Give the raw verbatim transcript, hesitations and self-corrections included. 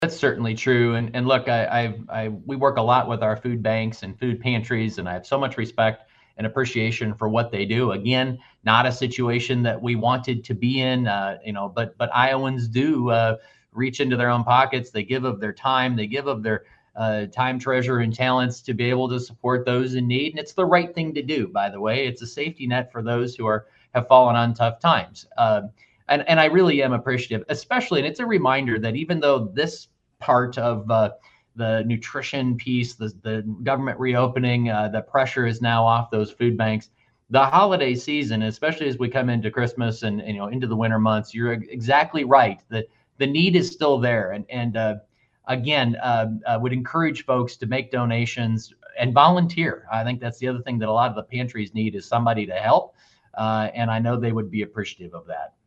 That's certainly true. And and look, I, I I we work a lot with our food banks and food pantries, and I have so much respect and appreciation for what they do. Again, not a situation that we wanted to be in, uh, you know, but but Iowans do uh, reach into their own pockets. They give of their time. They give of their uh, time, treasure, and talents to be able to support those in need. And it's the right thing to do, by the way. It's a safety net for those who are have fallen on tough times. Uh, and and I really am appreciative, especially, and it's a reminder that even though this part of uh, the nutrition piece, the, the government reopening, uh, the pressure is now off those food banks. The holiday season, especially as we come into Christmas and, and you know into the winter months, you're exactly right. The the need is still there, and and uh, again, uh, I would encourage folks to make donations and volunteer. I think that's the other thing that a lot of the pantries need is somebody to help, uh, and I know they would be appreciative of that.